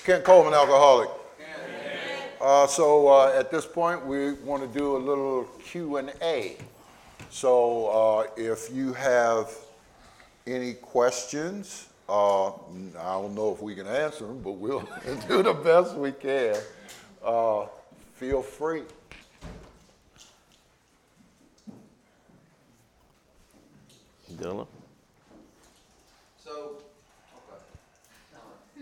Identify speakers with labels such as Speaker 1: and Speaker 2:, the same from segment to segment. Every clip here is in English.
Speaker 1: Kent Coleman, alcoholic. So at this point, we want to do a little Q&A. So if you have any questions, I don't know if we can answer them, but we'll do the best we can. Feel free.
Speaker 2: Dylan?
Speaker 3: So, okay. Is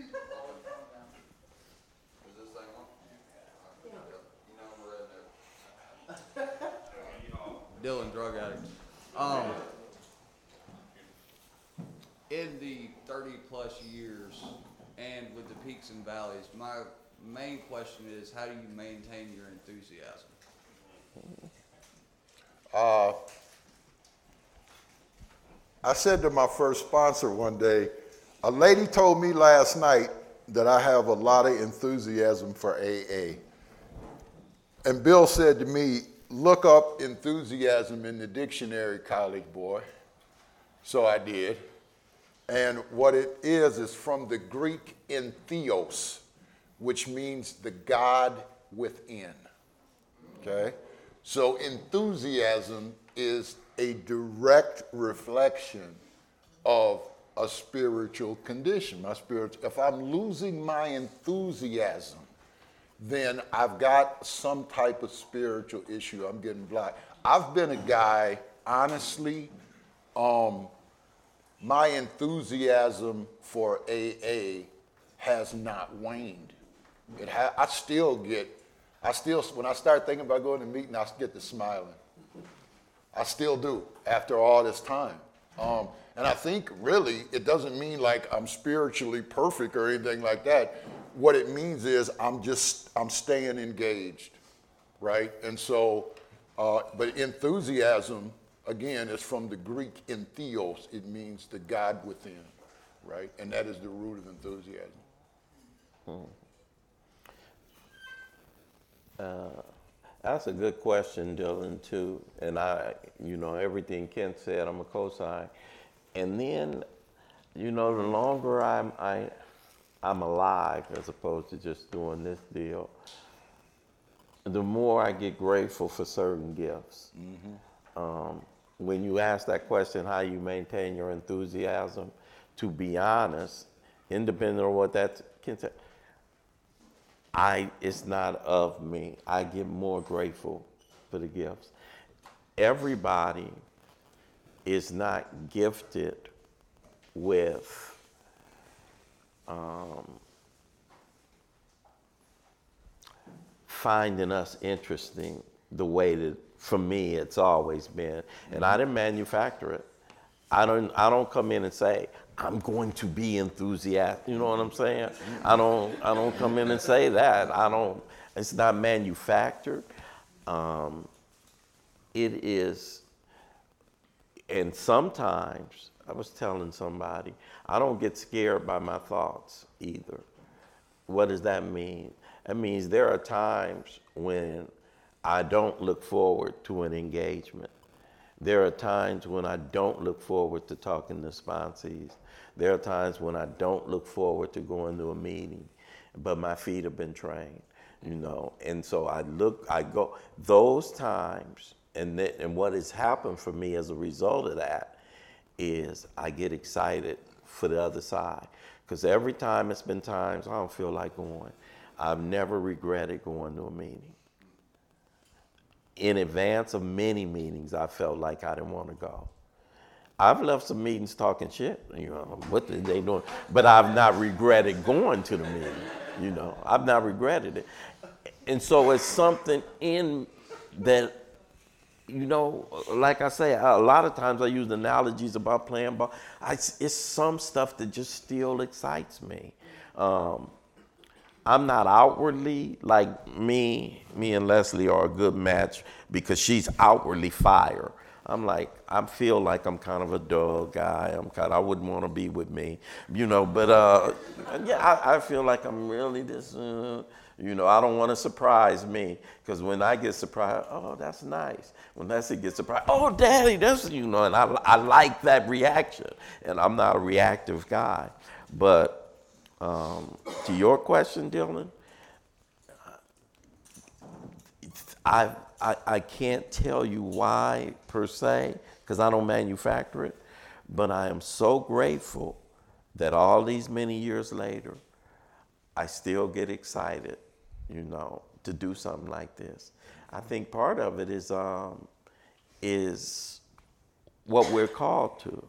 Speaker 3: this thing on? You know we're in there. Dylan, drug addict. In the 30 plus years and with the peaks and valleys, my main question is, how do you maintain your enthusiasm?
Speaker 1: I said to my first sponsor one day, a lady told me last night that I have a lot of enthusiasm for AA. And Bill said to me, look up enthusiasm in the dictionary, college boy. So I did. And what it is from the Greek entheos, which means the God within. Okay? So enthusiasm is a direct reflection of a spiritual condition. If I'm losing my enthusiasm, then I've got some type of spiritual issue. I'm getting blocked. I've been a guy, honestly, my enthusiasm for AA has not waned. When I start thinking about going to a meeting, I get to smiling. I still do after all this time. And I think really it doesn't mean like I'm spiritually perfect or anything like that. What it means is I'm staying engaged, right? And so, but enthusiasm, again, is from the Greek entheos. It means the God within, right? And that is the root of enthusiasm.
Speaker 2: That's a good question, Dylan, too. And everything Kent said, I'm a cosign. And then, the longer I'm alive, as opposed to just doing this deal, the more I get grateful for certain gifts. Mm-hmm. When you ask that question, how you maintain your enthusiasm, to be honest, independent of what that can say, it's not of me. I get more grateful for the gifts. Everybody is not gifted with finding us interesting the way that, for me, it's always been. And I didn't manufacture it. I don't come in and say, I'm going to be enthusiastic. You know what I'm saying? I don't come in and say that. It's not manufactured. It is, and sometimes, I was telling somebody, I don't get scared by my thoughts either. What does that mean? That means there are times when I don't look forward to an engagement. There are times when I don't look forward to talking to sponsees. There are times when I don't look forward to going to a meeting, but my feet have been trained, And so I go, those times, and what has happened for me as a result of that is I get excited for the other side. Because every time it's been times I don't feel like going, I've never regretted going to a meeting. In advance of many meetings, I felt like I didn't want to go. I've left some meetings talking shit, what are they doing? But I've not regretted going to the meeting, I've not regretted it. And so it's something in that, like I say, a lot of times I use analogies about playing ball. It's some stuff that just still excites me. I'm not outwardly like me and Leslie are a good match because she's outwardly fire. I feel like I'm kind of a dull guy. I wouldn't want to be with me, but I feel like I'm really this, I don't want to surprise me because when I get surprised, oh, that's nice. When Leslie gets surprised, oh, Daddy, that's, and I like that reaction. And I'm not a reactive guy, but To your question, Dylan, I can't tell you why per se, because I don't manufacture it, but I am so grateful that all these many years later, I still get excited, to do something like this. I think part of it is what we're called to.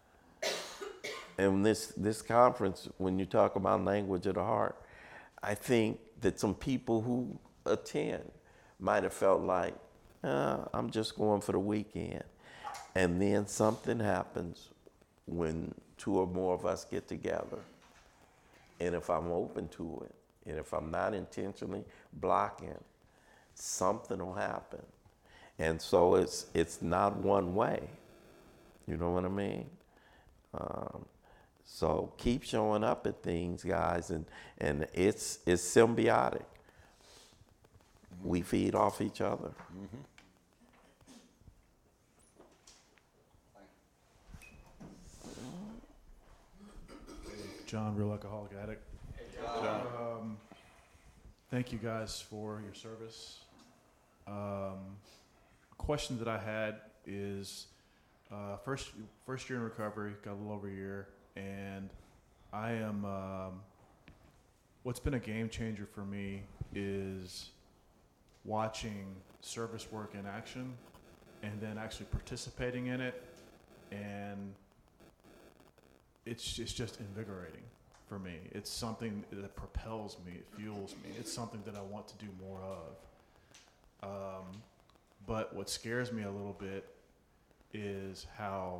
Speaker 2: And this conference, when you talk about language of the heart, I think that some people who attend might have felt like, I'm just going for the weekend. And then something happens when two or more of us get together. And if I'm open to it, and if I'm not intentionally blocking, something will happen. And so it's not one way. You know what I mean? So keep showing up at things, guys, and it's symbiotic. We feed off each other.
Speaker 1: Mm-hmm.
Speaker 4: John, real alcoholic addict.
Speaker 3: Hey, John.
Speaker 4: Thank you guys for your service. A question that I had is first year in recovery, got a little over a year, and I am. What's been a game changer for me is watching service work in action, and then actually participating in it, and it's just invigorating for me. It's something that propels me, it fuels me. It's something that I want to do more of. But what scares me a little bit is how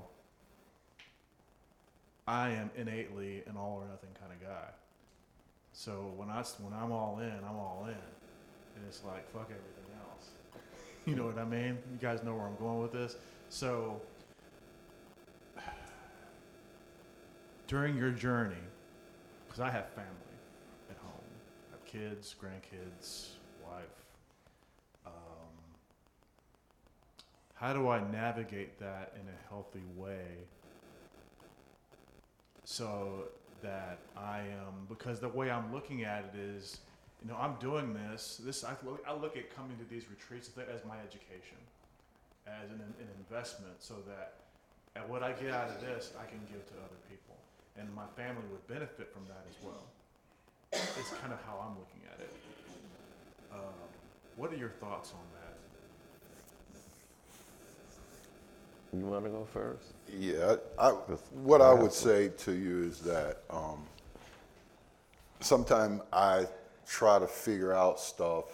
Speaker 4: I am innately an all or nothing kind of guy. So when I'm all in, I'm all in. And it's like, fuck everything else. You know what I mean? You guys know where I'm going with this. So during your journey, because I have family at home, I have kids, grandkids, wife. How do I navigate that in a healthy way so that I am, because the way I'm looking at it is, I'm doing this I look at coming to these retreats as my education, as an investment, so that what I get out of this, I can give to other people. And my family would benefit from that as well. It's kind of how I'm looking at it. What are your thoughts on that?
Speaker 2: You want to go first?
Speaker 1: Yeah, what I would say to you is that sometimes I try to figure out stuff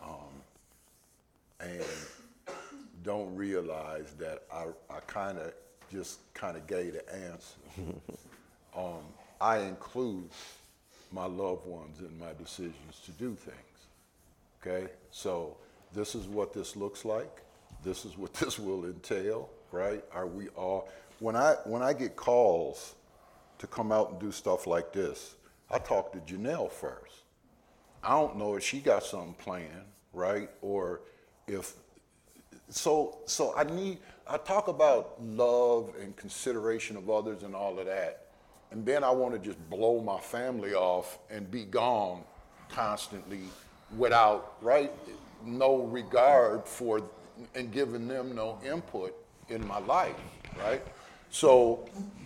Speaker 1: and don't realize that I kind of gave the answer. I include my loved ones in my decisions to do things. Okay, so this is what this looks like. This is what this will entail, right? Are we all? When I get calls to come out and do stuff like this, I talk to Janelle first. I don't know if she got something planned, right? Or if so I talk about love and consideration of others and all of that. And then I want to just blow my family off and be gone constantly without, right, no regard for and giving them no input in my life, right? So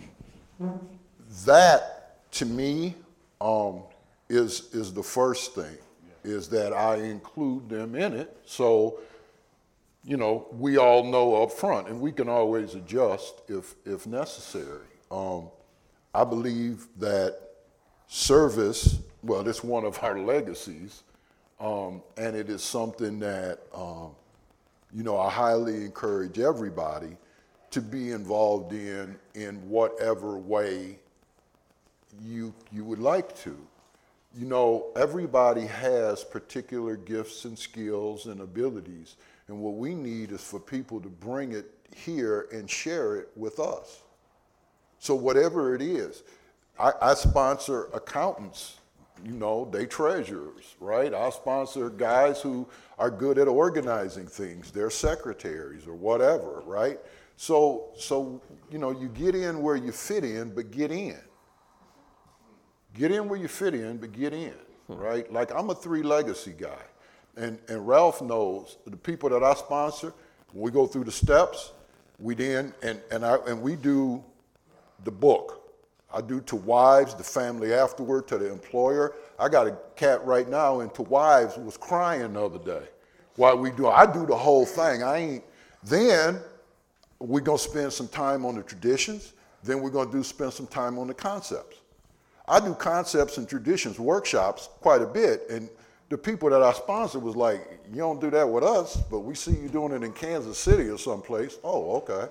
Speaker 1: that to me is the first thing, is that I include them in it. So, we all know up front, and we can always adjust if necessary. I believe that service, well, it's one of our legacies, and it is something that, I highly encourage everybody to be involved in whatever way you would like to. Everybody has particular gifts and skills and abilities, and what we need is for people to bring it here and share it with us. So whatever it is, I sponsor accountants, they treasurers, right? I sponsor guys who are good at organizing things, they're secretaries or whatever, right? So you get in where you fit in, but get in. Get in where you fit in, but get in, right? Like I'm a 3 legacy guy. And Ralph knows the people that I sponsor, when we go through the steps, we then, and we do the book. I do to wives, the family afterward, to the employer. I got a cat right now into wives who was crying the other day. I do the whole thing. Then we're gonna spend some time on the traditions, then we're gonna spend some time on the concepts. I do concepts and traditions workshops quite a bit, and the people that I sponsor was like, you don't do that with us, but we see you doing it in Kansas City or someplace. Oh, okay.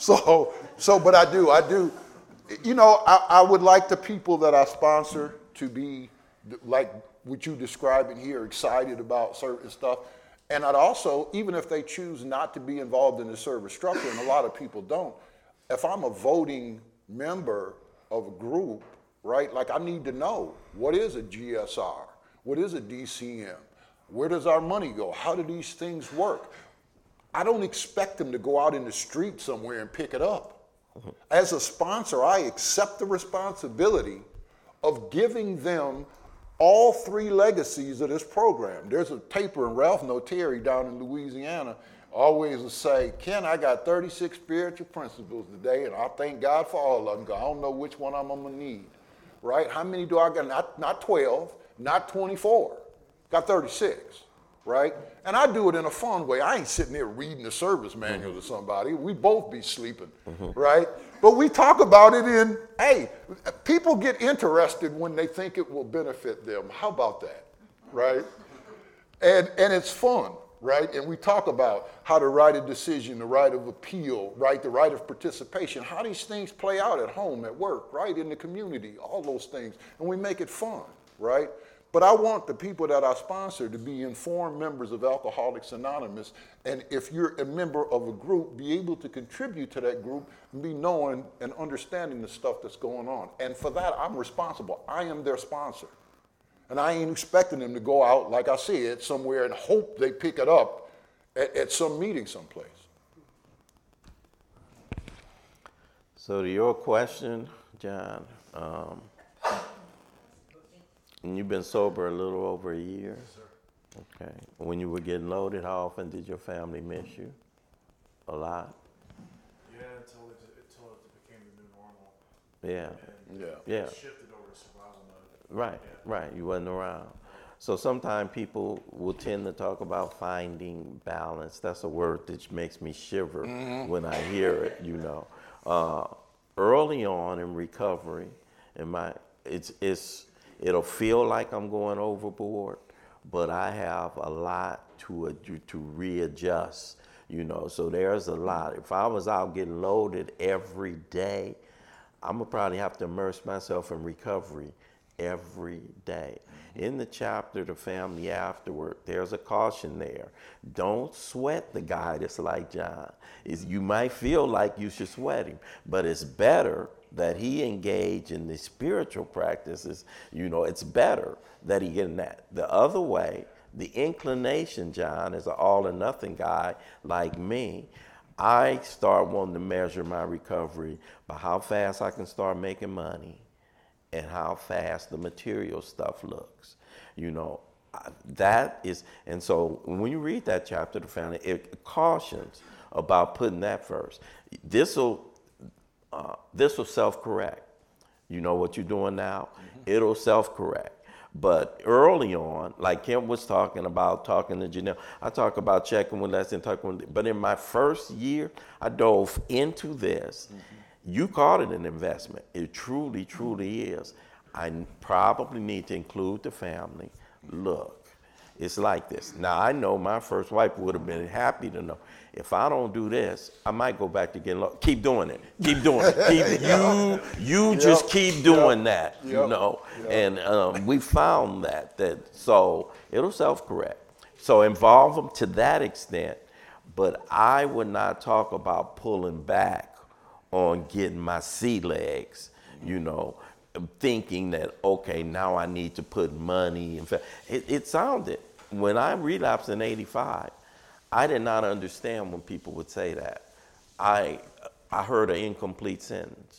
Speaker 1: But I do. You know, I would like the people that I sponsor to be like what you describing here, excited about certain stuff. And I'd also, even if they choose not to be involved in the service structure, and a lot of people don't, if I'm a voting member of a group, right, like I need to know, what is a GSR? What is a DCM? Where does our money go? How do these things work? I don't expect them to go out in the street somewhere and pick it up. As a sponsor, I accept the responsibility of giving them all 3 legacies of this program. There's a taper, and Ralph Notary down in Louisiana always will say, Ken, I got 36 spiritual principles today, and I thank God for all of them. I don't know which one I'm gonna need, right? How many do I got? Not 12, not 24, got 36, right? And I do it in a fun way. I ain't sitting there reading the service manual to somebody. We both be sleeping, right? But we talk about it in, hey, people get interested when they think it will benefit them. How about that, right? And it's fun, right? And we talk about how to write a decision, the right of appeal, right? The right of participation, how these things play out at home, at work, right? In the community, all those things. And we make it fun, right? But I want the people that I sponsor to be informed members of Alcoholics Anonymous, and if you're a member of a group, be able to contribute to that group and be knowing and understanding the stuff that's going on. And for that, I'm responsible. I am their sponsor. And I ain't expecting them to go out, like I said, somewhere and hope they pick it up at some meeting someplace.
Speaker 2: So to your question, John, and you've been sober a little over a year?
Speaker 4: Yes, sir.
Speaker 2: Okay. When you were getting loaded, how often did your family miss you? A lot?
Speaker 4: Yeah, until it became the new normal.
Speaker 2: Yeah.
Speaker 4: And
Speaker 1: Yeah.
Speaker 4: it shifted over to survival mode.
Speaker 2: Right, right. You wasn't around. So sometimes people will tend to talk about finding balance. That's a word that makes me shiver when I hear it, you know. Early on in recovery, it'll feel like I'm going overboard, but I have a lot to readjust, you know. So there's a lot. If I was out getting loaded every day, I'm gonna probably have to immerse myself in recovery every day. In the chapter, The Family Afterward, there's a caution there. Don't sweat the guy that's like John. You might feel like you should sweat him, but it's better that he engage in the spiritual practices. You know, it's better that he get in that. The other way, the inclination, John, is an all or nothing guy like me. I start wanting to measure my recovery by how fast I can start making money and how fast the material stuff looks. You know, that is, and so when you read that chapter, The Family, it cautions about putting that first. This will self-correct. You know what you're doing now? It'll self-correct. But early on, like Kim was talking about, talking to Janelle, I talk about checking with less than talking with, but in my first year, I dove into this. You called it an investment. It truly, truly is. I probably need to include the family. Look, it's like this. Now, I know my first wife would have been happy to know. If I don't do this, I might go back to getting low. Keep doing it. Keep doing it. You just keep doing that, you know. And we found that so it'll self-correct. So involve them to that extent, but I would not talk about pulling back on getting my sea legs, you know, thinking that, okay, now I need to put money. In fact, it sounded, when I relapsed in 85, I did not understand when people would say that. I heard an incomplete sentence.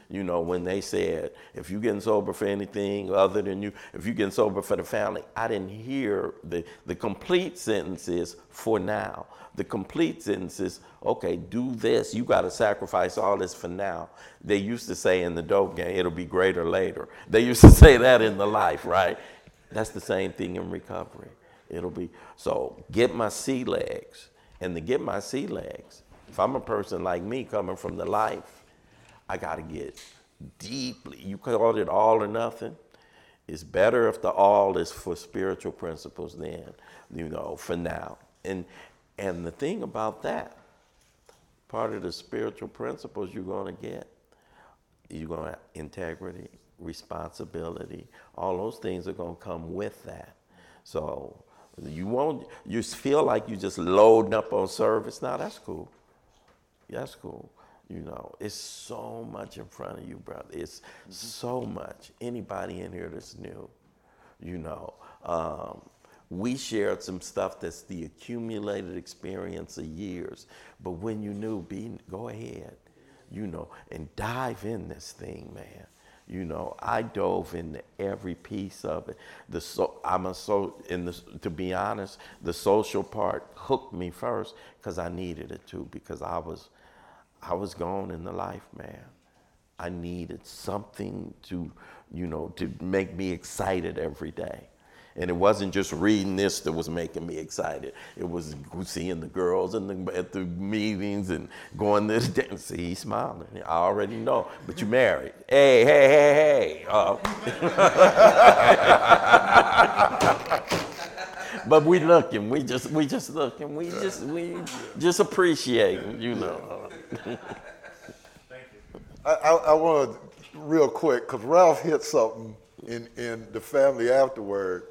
Speaker 2: You know, when they said, if you're getting sober for anything other than you, if you're getting sober for the family, I didn't hear the complete sentences for now. The complete sentences, okay, do this. You got to sacrifice all this for now. They used to say in the dope game, it'll be greater later. They used to say that in the life, right? That's the same thing in recovery. It'll be, so get my sea legs. And to get my sea legs, if I'm a person like me coming from the life, I got to get deeply, you called it all or nothing. It's better if the all is for spiritual principles than, you know, for now. And the thing about that, part of the spiritual principles you're going to get, you're going to integrity, responsibility, all those things are going to come with that. So you feel like you just loading up on service. Now that's cool. That's cool. You know, it's so much in front of you, brother. It's so much. Anybody in here that's new, you know. We shared some stuff that's the accumulated experience of years. But when you knew, go ahead, you know, and dive in this thing, man. You know, I dove into every piece of it. To be honest, the social part hooked me first because I needed it too, because I was gone in the life, man. I needed something to, you know, to make me excited every day. And it wasn't just reading this that was making me excited. It was seeing the girls at the meetings and going to the dance. See, he's smiling. I already know. But you married. Hey. But we looking. We just looking. We just appreciating, you know.
Speaker 4: Thank you.
Speaker 1: I want to, real quick, because Ralph hit something in the family afterward.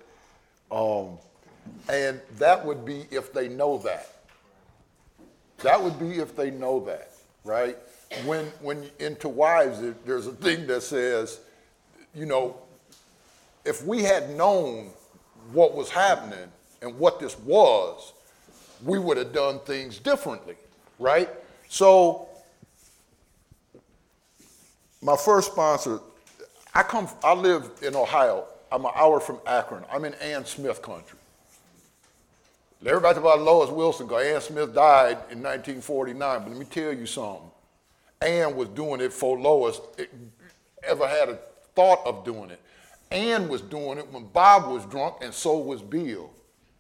Speaker 1: And that would be if they know that. That would be if they know that, right? When into wives, there's a thing that says, you know, if we had known what was happening and what this was, we would have done things differently, right? So my first sponsor, I live in Ohio. I'm an hour from Akron. I'm in Ann Smith country. Everybody talk about Lois Wilson, because Ann Smith died in 1949, but let me tell you something. Ann was doing it before Lois ever had a thought of doing it. Ann was doing it when Bob was drunk, and so was Bill.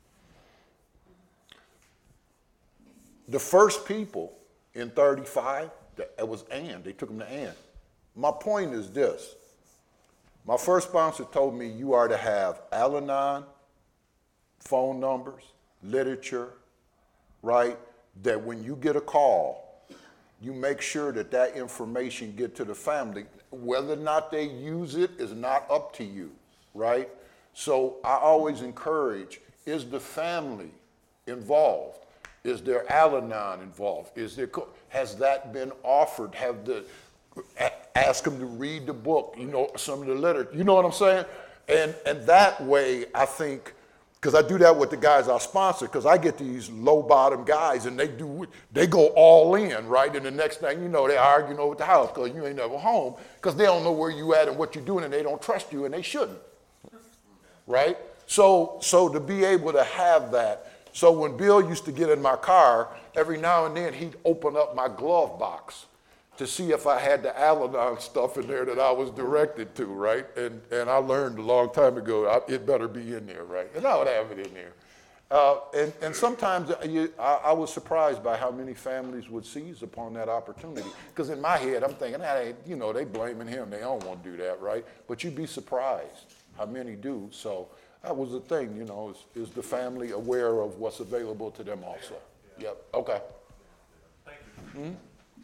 Speaker 1: The first people in 35, that was Ann. They took them to Ann. My point is this. My first sponsor told me you are to have Al-Anon, phone numbers, literature, right? That when you get a call, you make sure that information get to the family. Whether or not they use it is not up to you, right? So I always encourage, is the family involved? Is there Al-Anon involved? Has that been offered? Ask them to read the book, you know, some of the literature, you know what I'm saying? And that way, I think, because I do that with the guys I sponsor, because I get these low bottom guys and they go all in, right? And the next thing you know, they're arguing over the house because you ain't never home, because they don't know where you at and what you're doing, and they don't trust you, and they shouldn't, right? So to be able to have that, so when Bill used to get in my car, every now and then he'd open up my glove box to see if I had the Al-Anon stuff in there that I was directed to, right? And I learned a long time ago, it better be in there, right? And I would have it in there. And sometimes I was surprised by how many families would seize upon that opportunity. Because in my head, I'm thinking, you know, they blaming him. They don't want to do that, right? But you'd be surprised how many do. So that was the thing, you know, is the family aware of what's available to them also? Yep, okay.
Speaker 4: Thank you. Mm-hmm.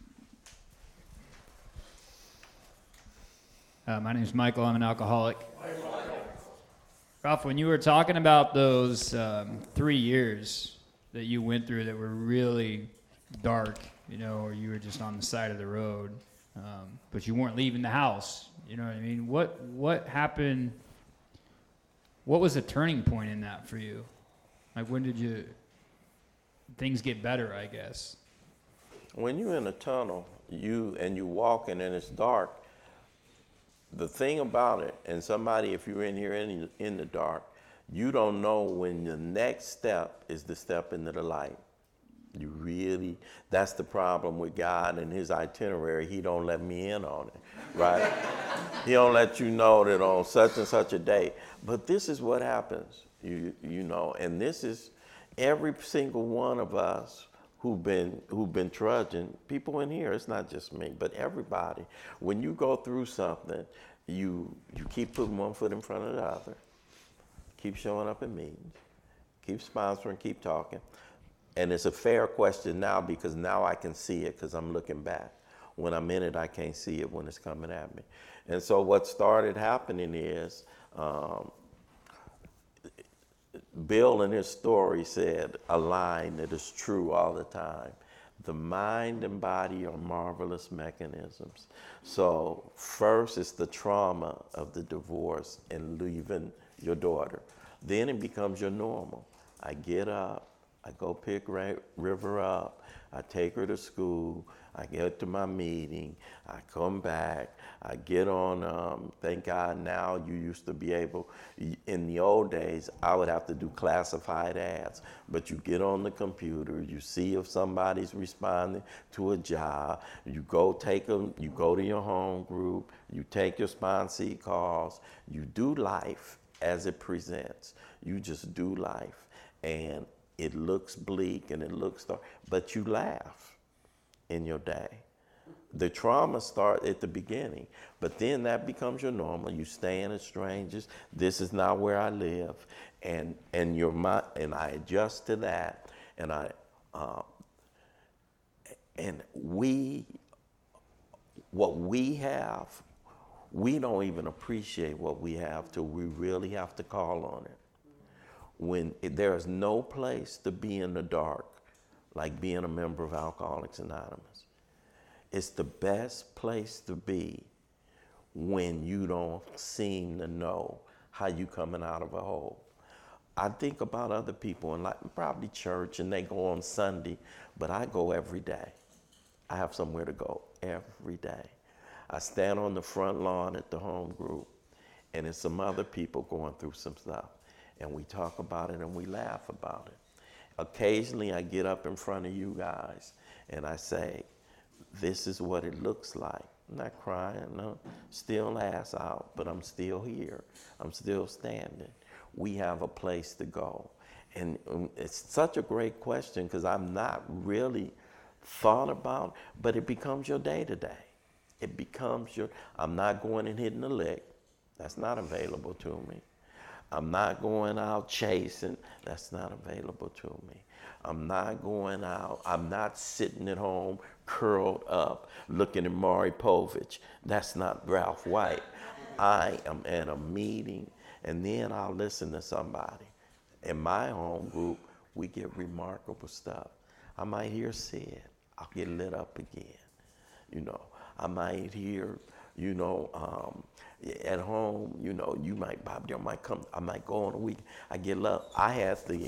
Speaker 5: My name is Michael. I'm an alcoholic. Ralph, when you were talking about those 3 years that you went through that were really dark, you know, or you were just on the side of the road, but you weren't leaving the house, you know what I mean? What happened? What was the turning point in that for you? Like, when did things get better, I guess?
Speaker 2: When you're in a tunnel, you walking and it's dark, the thing about it, and somebody, if you're in here in the dark, you don't know when the next step is the step into the light. You really, that's the problem with God and his itinerary. He don't let me in on it, right? He don't let you know that on such and such a day. But this is what happens, you know, and this is every single one of us who've been trudging, people in here, it's not just me, but everybody. When you go through something, you keep putting one foot in front of the other, keep showing up in meetings, keep sponsoring, keep talking. And it's a fair question now because now I can see it because I'm looking back. When I'm in it, I can't see it when it's coming at me. And so what started happening is, Bill in his story said a line that is true all the time. The mind and body are marvelous mechanisms. So first it's the trauma of the divorce and leaving your daughter. Then it becomes your normal. I get up, I go pick River up, I take her to school, I get to my meeting, I come back, I get on, thank God now you used to be able, in the old days, I would have to do classified ads, but you get on the computer, you see if somebody's responding to a job, you go take them, you go to your home group, you take your sponsee calls, you do life as it presents. You just do life, and it looks bleak and it looks dark, but you laugh in your day. The trauma starts at the beginning, but then that becomes your normal. You staying as strangers. This is not where I live, and your mind, and I adjust to that, and what we have, we don't even appreciate what we have till we really have to call on it. When there is no place to be in the dark like being a member of Alcoholics Anonymous. It's the best place to be when you don't seem to know how you coming out of a hole. I think about other people, and like probably church, and they go on Sunday, but I go every day. I have somewhere to go every day. I stand on the front lawn at the home group, and there's some other people going through some stuff, and we talk about it and we laugh about it. Occasionally I get up in front of you guys and I say, this is what it looks like. I'm not crying, no, still ass out, but I'm still here. I'm still standing. We have a place to go. And it's such a great question because I'm not really thought about, but it becomes your day to day. It becomes your, I'm not going and hitting a lick. That's not available to me. I'm not going out chasing. That's not available to me. I'm not going out. I'm not sitting at home curled up looking at Maury Povich. That's not Ralph White. I am at a meeting, and then I'll listen to somebody. In my home group, we get remarkable stuff. I might hear Sid. I'll get lit up again. You know, I might hear, you know, at home, you know, you might, Bob, you might come, I might go on a week. I get love. I had the,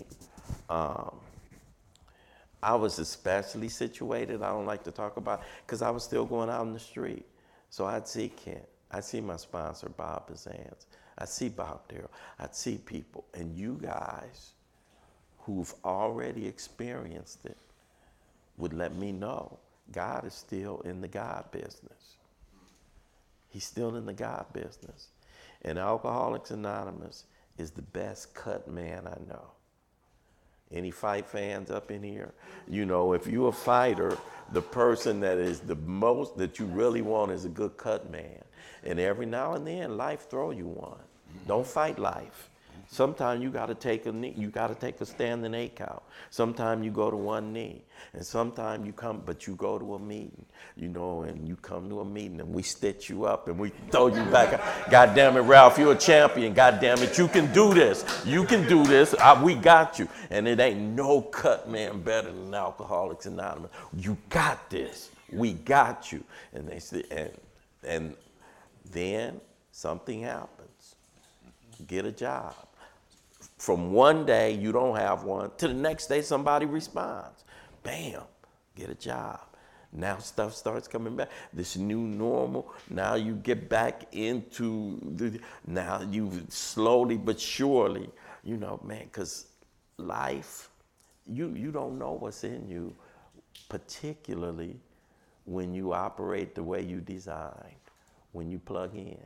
Speaker 2: I was especially situated, I don't like to talk about, because I was still going out in the street. So I'd see Kent. I'd see my sponsor, Bob Bazans. I'd see Bob Darrell. I'd see people. And you guys who've already experienced it would let me know God is still in the God business. He's still in the God business. And Alcoholics Anonymous is the best cut man I know. Any fight fans up in here? You know, if you're a fighter, the person that is the most that you really want is a good cut man. And every now and then, life throw you one. Don't fight life. Sometimes you got to take a knee. You got to take a standing 8 count. Sometimes you go to one knee, and sometimes you come, but you go to a meeting, you know, and you come to a meeting, and we stitch you up, and we throw you back. God damn it, Ralph, you're a champion. God damn it, you can do this. You can do this. We got you. And it ain't no cut man better than Alcoholics Anonymous. You got this. We got you. And they say, and then something happens. Get a job. From one day you don't have one to the next day somebody responds. Bam, get a job. Now stuff starts coming back. This new normal. Now you get back into now you slowly but surely, you know, man, because life, you don't know what's in you, particularly when you operate the way you designed, when you plug in.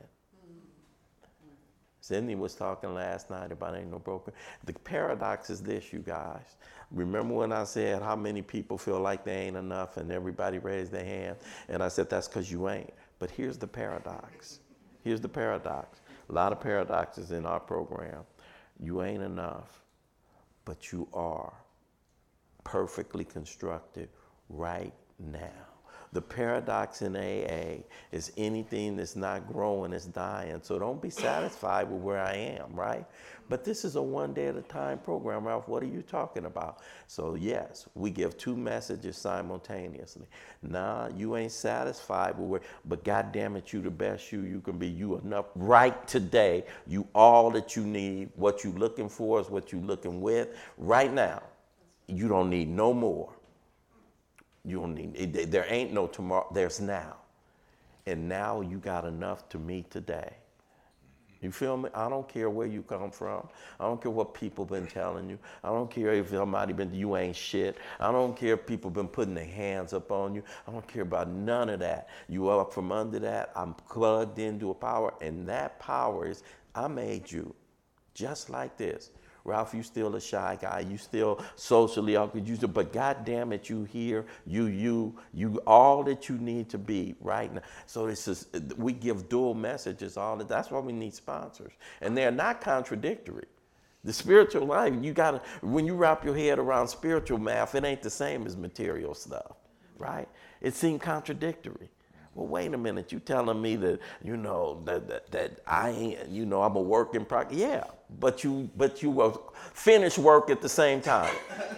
Speaker 2: Cindy was talking last night about ain't no broken. The paradox is this, you guys. Remember when I said how many people feel like they ain't enough and everybody raised their hand? And I said that's because you ain't. But here's the paradox. Here's the paradox. A lot of paradoxes in our program. You ain't enough, but you are perfectly constructed right now. The paradox in AA is anything that's not growing is dying. So don't be satisfied with where I am, right? But this is a one day at a time program, Ralph. What are you talking about? So yes, we give 2 messages simultaneously. Nah, you ain't satisfied with where, but God damn it, you the best you can be. You enough right today. You all that you need. What you looking for is what you looking with right now. You don't need no more. You don't need, there ain't no tomorrow, there's now. And now you got enough to meet today. You feel me? I don't care where you come from. I don't care what people been telling you. I don't care if somebody been, you ain't shit. I don't care if people been putting their hands up on you. I don't care about none of that. You up from under that. I'm plugged into a power, and that power is, I made you just like this. Ralph, you still a shy guy. You still socially awkward. But God damn it, you here. You all that you need to be right now. So this is, we give dual messages all that. That's why we need sponsors, and they're not contradictory. The spiritual life, you gotta, when you wrap your head around spiritual math, it ain't the same as material stuff, right? It seemed contradictory. Well, wait a minute, you telling me that, you know, that I ain't, you know, I'm a work in progress. Yeah, but you will finish work at the same time.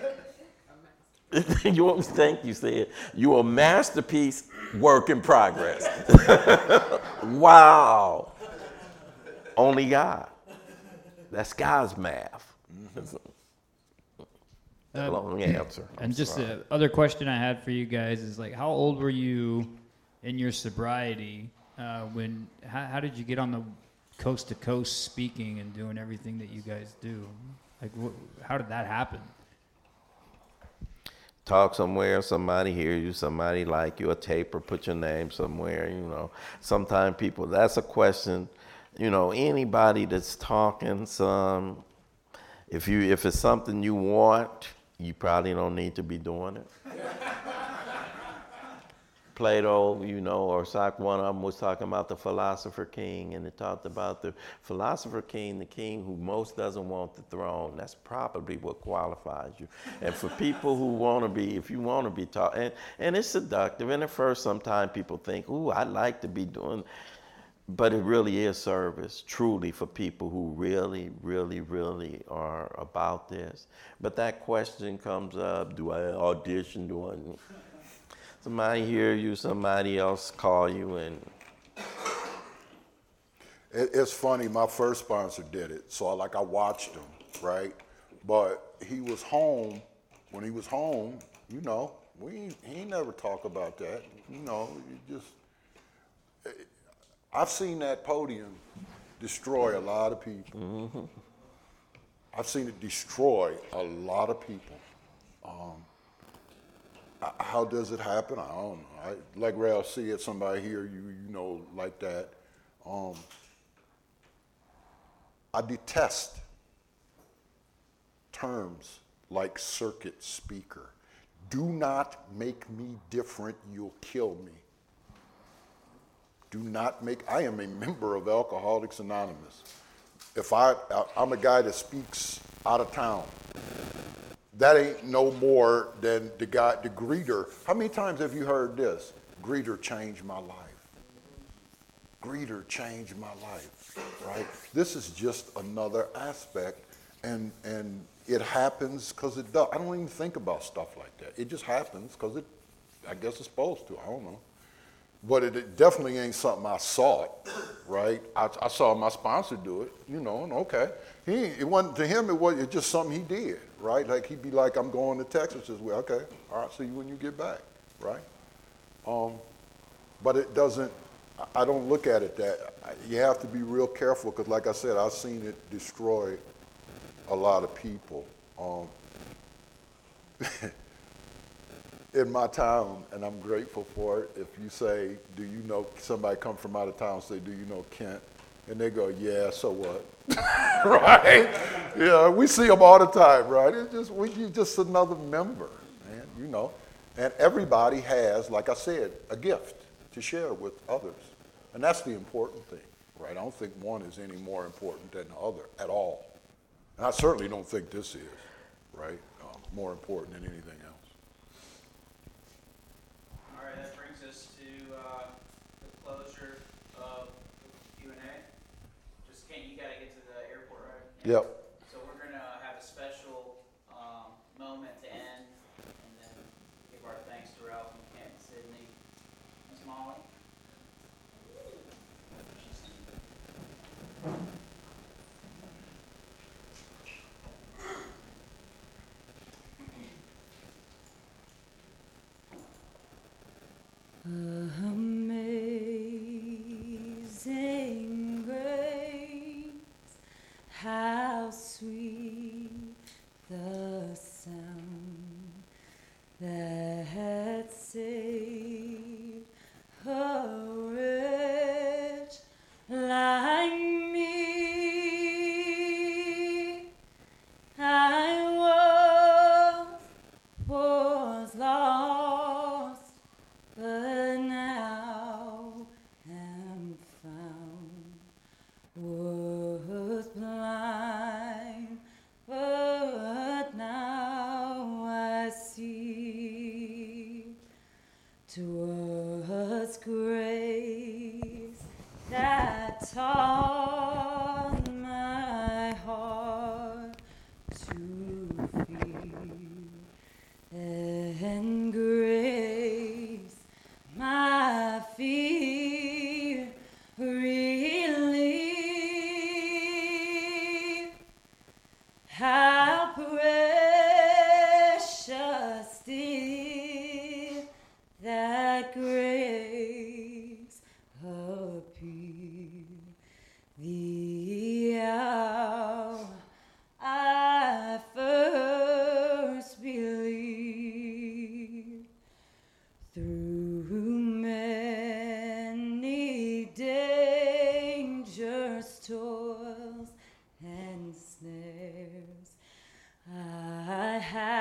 Speaker 2: You think you said you a masterpiece, work in progress. Wow. Only God. That's God's math. Long answer.
Speaker 5: And just the other question I had for you guys is, like, how old were you in your sobriety when, how did you get on the coast to coast speaking and doing everything that you guys do? Like, how did that happen?
Speaker 2: Talk somewhere, somebody hear you, somebody like you, a tape, or put your name somewhere, you know. Sometimes people, that's a question, you know, anybody that's talking if it's something you want, you probably don't need to be doing it. Plato, you know, or one of them was talking about the philosopher king, and it talked about the philosopher king, the king who most doesn't want the throne. That's probably what qualifies you. And for people who want to be, if you want to be taught, and it's seductive, and at first sometimes people think, ooh, I'd like to be doing, but it really is service, truly, for people who really, really, really are about this. But that question comes up, do I audition, do I... Somebody hear you, somebody else call you, and...
Speaker 1: It's funny, my first sponsor did it, so I watched him, right? But he was home, when he was home, you know, he ain't never talk about that, you know, you just... I've seen that podium destroy a lot of people. Mm-hmm. I've seen it destroy a lot of people. How does it happen? I don't know. Like Ralph said, somebody here, you know, like that. I detest terms like circuit speaker. Do not make me different, you'll kill me. Do not make, I am a member of Alcoholics Anonymous. If I'm a guy that speaks out of town. That ain't no more than the guy, the greeter. How many times have you heard this? Greeter changed my life. Greeter changed my life, right? This is just another aspect, and it happens because it does. I don't even think about stuff like that. It just happens because I guess it's supposed to, I don't know. But it definitely ain't something I sought, right? I saw my sponsor do it, you know, and okay. It wasn't, to him, it was just something he did, right? Like he'd be like, I'm going to Texas this week. Okay, all right, see you when you get back, right? But it doesn't, I don't look at it that, you have to be real careful because like I said, I've seen it destroy a lot of people. In my town, and I'm grateful for it, if you say, do you know, somebody come from out of town, say, do you know Kent? And they go, yeah, so what? Right? Yeah, we see them all the time, right? It's just, you're just another member, man, you know. And everybody has, like I said, a gift to share with others. And that's the important thing, right? I don't think one is any more important than the other at all. And I certainly don't think this is, right, more important than anything else.
Speaker 6: All right, that brings us to the closure of the Q&A. Just Kent, you got to get to the airport, right?
Speaker 1: Yep.
Speaker 6: So we're going to have a special moment to end, and then give our thanks to Ralph and Kent and Sydney. Ms. Molly?
Speaker 7: Amazing grace, how sweet the sound that saved a wretch like me. I was lost, but now am found. Was blind, but now I see. 'Twas grace that taught my heart to feel, and grace my fear relieve. How precious did that grace appear, the hour I first believed. Through many dangers, toils, and snares, I have